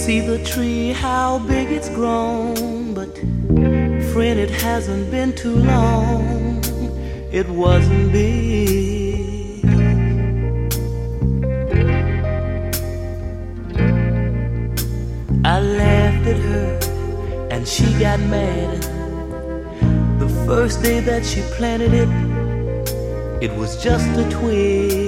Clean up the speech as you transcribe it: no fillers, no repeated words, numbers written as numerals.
See the tree, how big it's grown, but friend, it hasn't been too long. It wasn't big. I laughed at her and she got mad. The first day that she planted it, it was just a twig.